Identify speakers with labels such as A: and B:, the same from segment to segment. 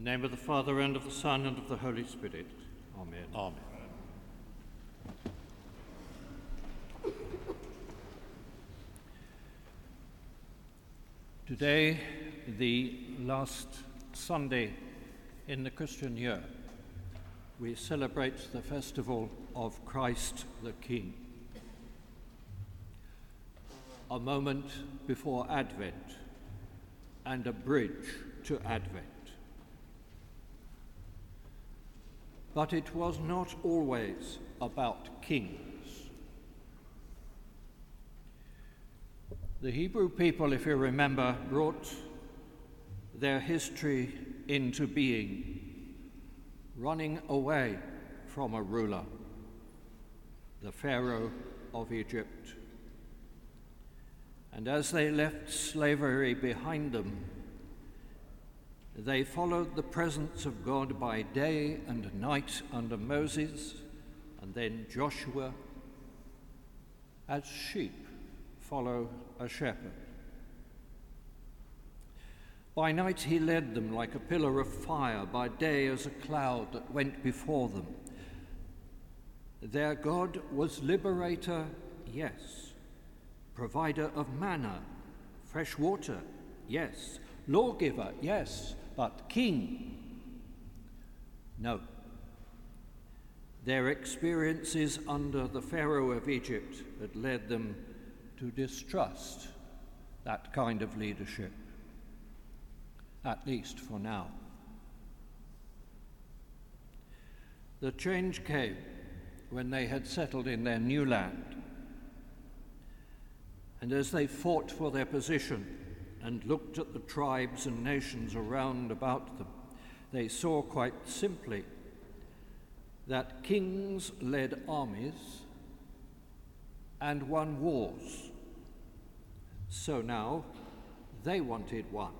A: In the name of the Father, and of the Son, and of the Holy Spirit. Amen.
B: Amen.
A: Today, the last Sunday in the Christian year, we celebrate the festival of Christ the King. A moment before Advent and a bridge to Advent. But it was not always about kings. The Hebrew people, if you remember, brought their history into being, running away from a ruler, the Pharaoh of Egypt. And as they left slavery behind them, they followed the presence of God by day and night under Moses, and then Joshua, as sheep follow a shepherd. By night he led them like a pillar of fire, by day as a cloud that went before them. Their God was liberator, yes, provider of manna, fresh water, yes, lawgiver, yes, but king, no. Their experiences under the Pharaoh of Egypt had led them to distrust that kind of leadership, at least for now. The change came when they had settled in their new land, and as they fought for their position and looked at the tribes and nations around about them, they saw quite simply that kings led armies and won wars. So now they wanted one.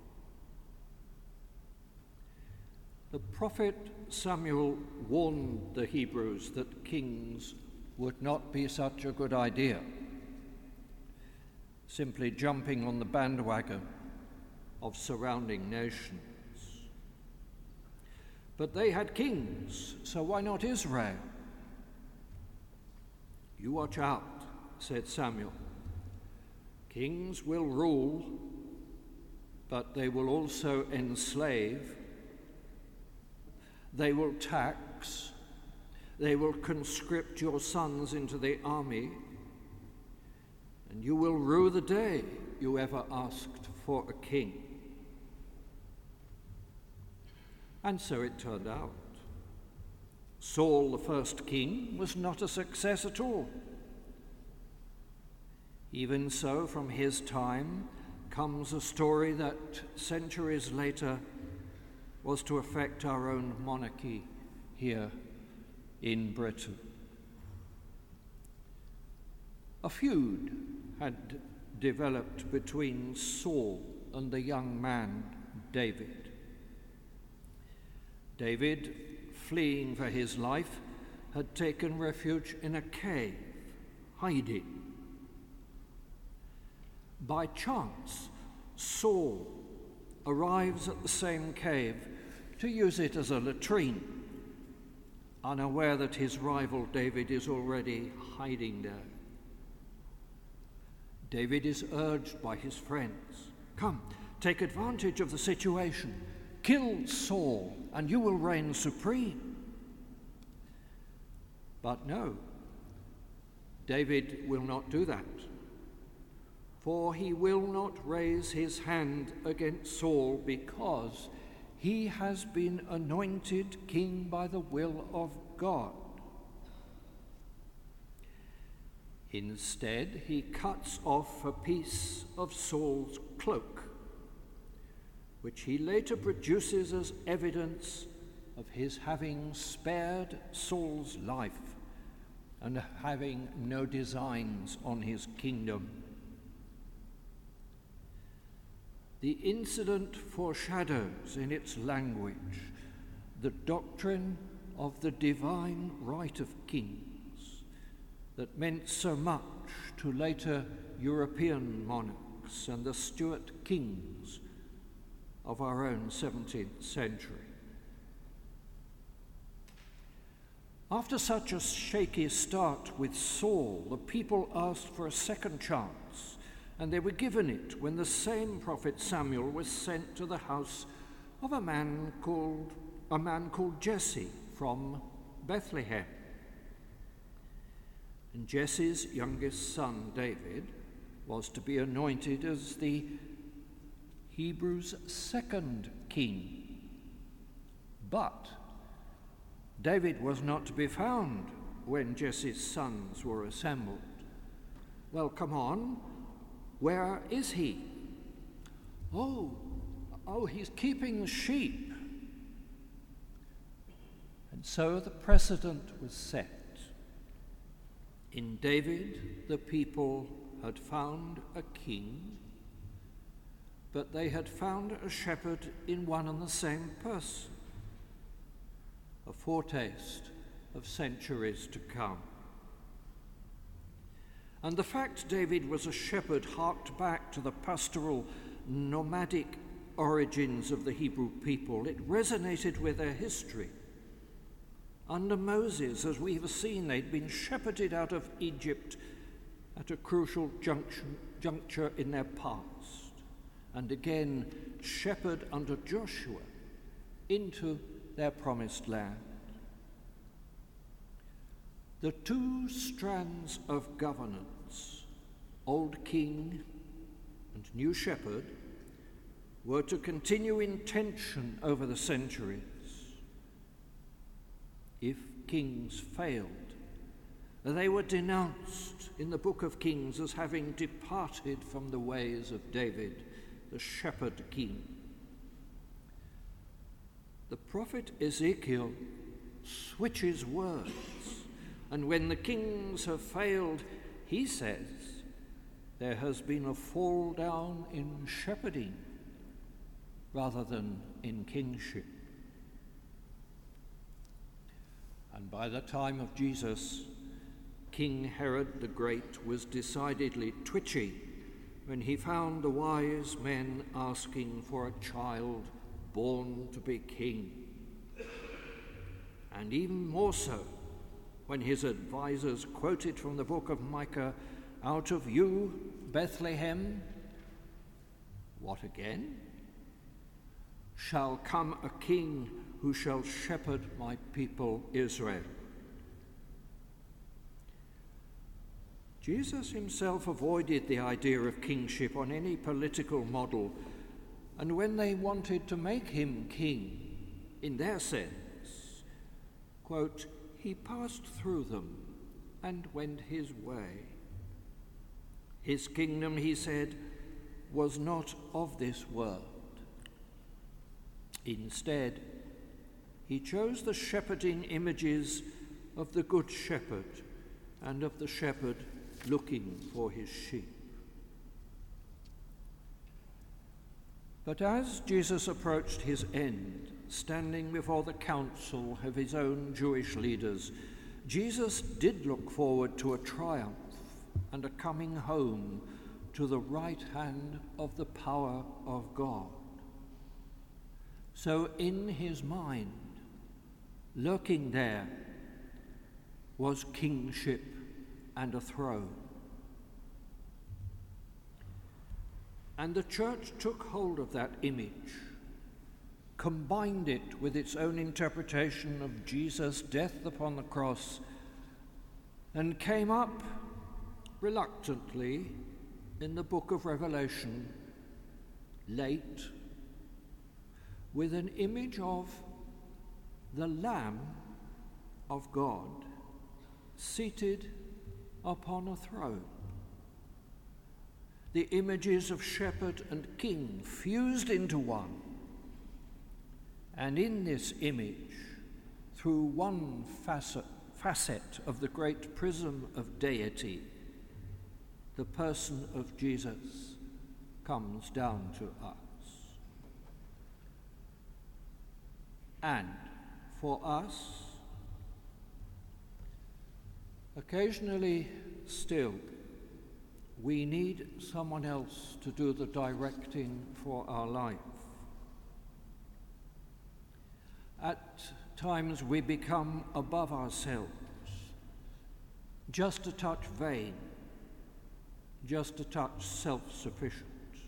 A: The prophet Samuel warned the Hebrews that kings would not be such a good idea, simply jumping on the bandwagon of surrounding nations. But they had kings, so why not Israel? You watch out, said Samuel. Kings will rule, but they will also enslave. They will tax. They will conscript your sons into the army. And you will rue the day you ever asked for a king. And so it turned out. Saul, the first king, was not a success at all. Even so, from his time comes a story that centuries later was to affect our own monarchy here in Britain. A feud had developed between Saul and the young man David. David, fleeing for his life, had taken refuge in a cave, hiding. By chance, Saul arrives at the same cave to use it as a latrine, unaware that his rival David is already hiding there. David is urged by his friends, "Come, take advantage of the situation. Kill Saul, and you will reign supreme." But no, David will not do that, for he will not raise his hand against Saul because he has been anointed king by the will of God. Instead, he cuts off a piece of Saul's cloak, which he later produces as evidence of his having spared Saul's life and having no designs on his kingdom. The incident foreshadows in its language the doctrine of the divine right of kings that meant so much to later European monarchs and the Stuart kings of our own 17th century. After such a shaky start with Saul, the people asked for a second chance, and they were given it when the same prophet Samuel was sent to the house of a man called Jesse from Bethlehem. And Jesse's youngest son, David, was to be anointed as the Hebrews' second king. But David was not to be found when Jesse's sons were assembled. Well, come on, where is he? Oh, he's keeping the sheep. And so the precedent was set. In David, the people had found a king, but they had found a shepherd in one and the same person, a foretaste of centuries to come. And the fact David was a shepherd harked back to the pastoral, nomadic origins of the Hebrew people. It resonated with their history. Under Moses, as we have seen, they'd been shepherded out of Egypt at a crucial juncture in their past, and again shepherded under Joshua into their promised land. The two strands of governance, old king and new shepherd, were to continue in tension over the centuries. If kings failed, they were denounced in the book of Kings as having departed from the ways of David, the shepherd king. The prophet Ezekiel switches words, and when the kings have failed, he says, there has been a fall down in shepherding rather than in kingship. And by the time of Jesus, King Herod the Great was decidedly twitchy when he found the wise men asking for a child born to be king. And even more so when his advisors quoted from the book of Micah, "Out of you, Bethlehem, what again? Shall come a king who shall shepherd my people Israel." Jesus himself avoided the idea of kingship on any political model, and when they wanted to make him king, in their sense, quote, he passed through them and went his way. His kingdom, he said, was not of this world. Instead, he chose the shepherding images of the Good Shepherd and of the shepherd looking for his sheep. But as Jesus approached his end, standing before the council of his own Jewish leaders, Jesus did look forward to a triumph and a coming home to the right hand of the power of God. So in his mind, lurking there, was kingship and a throne. And the church took hold of that image, combined it with its own interpretation of Jesus' death upon the cross, and came up reluctantly in the book of Revelation, late, with an image of the Lamb of God seated upon a throne. The images of shepherd and king fused into one. And in this image, through one facet of the great prism of deity, the person of Jesus comes down to us. And for us, occasionally still, we need someone else to do the directing for our life. at times we become above ourselves, just a touch vain, just a touch self-sufficient.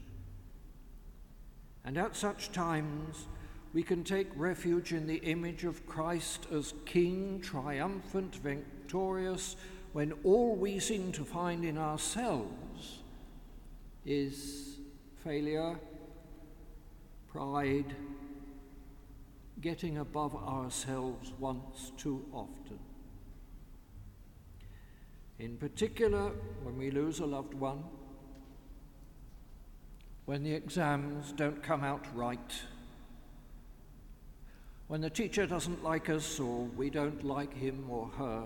A: And at such times, we can take refuge in the image of Christ as King, triumphant, victorious, when all we seem to find in ourselves is failure, pride, getting above ourselves once too often. In particular, when we lose a loved one, when the exams don't come out right, when the teacher doesn't like us or we don't like him or her,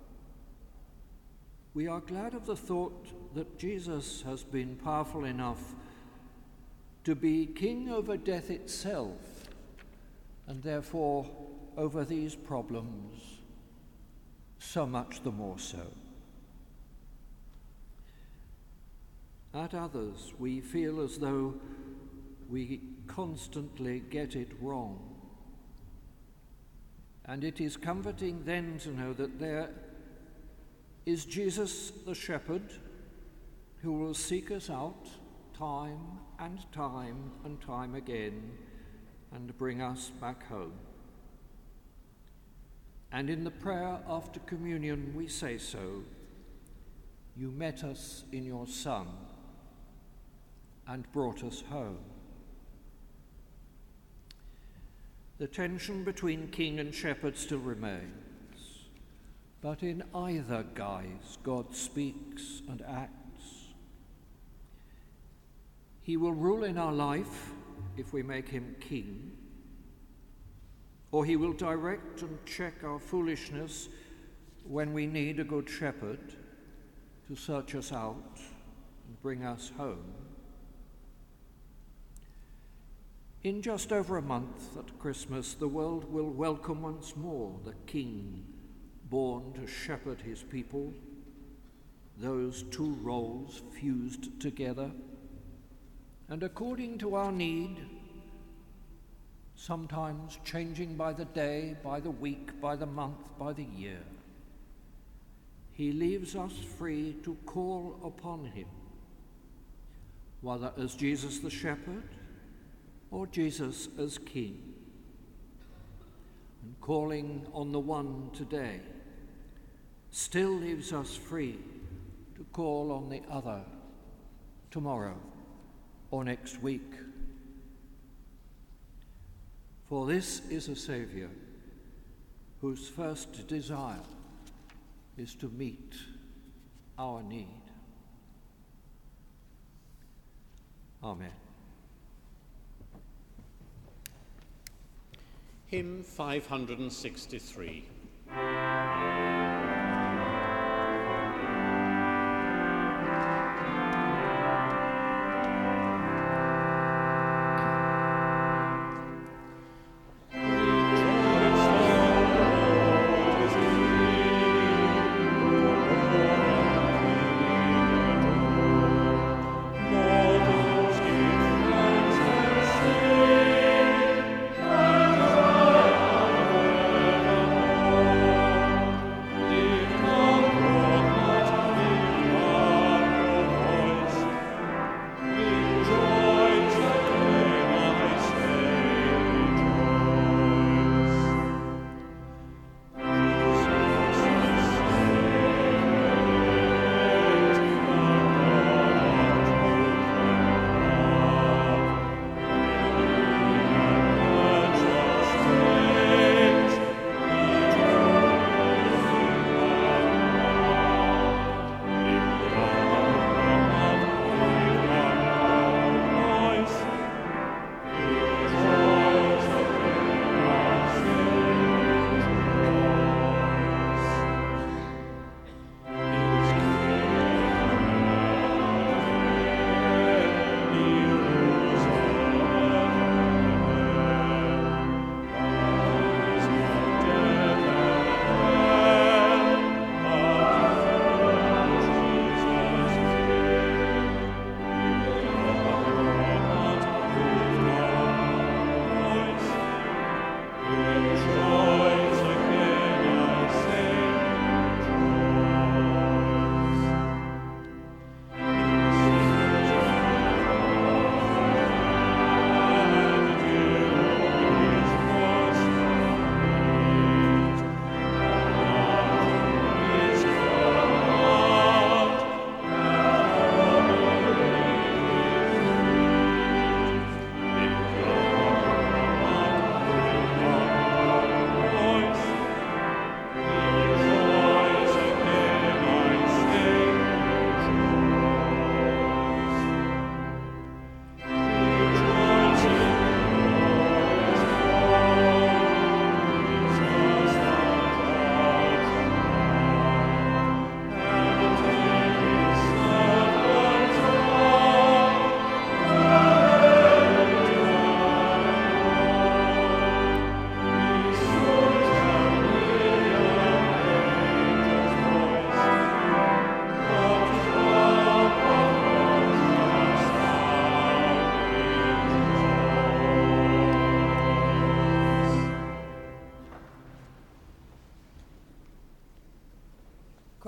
A: we are glad of the thought that Jesus has been powerful enough to be king over death itself, and therefore over these problems so much the more so. At others, we feel as though we constantly get it wrong. And it is comforting then to know that there is Jesus the shepherd who will seek us out time and time and time again and bring us back home. And in the prayer after communion we say so, "You met us in your Son and brought us home." The tension between king and shepherd still remains, but in either guise God speaks and acts. He will rule in our life if we make him king, or he will direct and check our foolishness when we need a good shepherd to search us out and bring us home. In just over a month at Christmas, the world will welcome once more the King born to shepherd his people, those two roles fused together, and according to our need, sometimes changing by the day, by the week, by the month, by the year, he leaves us free to call upon him, whether as Jesus the shepherd or Jesus as King. And calling on the one today still leaves us free to call on the other tomorrow or next week. For this is a Saviour whose first desire is to meet our need. Amen.
B: Hymn 563.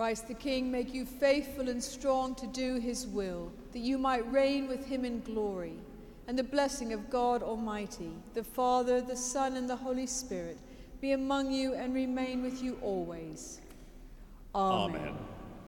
C: Christ the King make you faithful and strong to do his will, that you might reign with him in glory. And the blessing of God Almighty, the Father, the Son, and the Holy Spirit be among you and remain with you always. Amen.
B: Amen.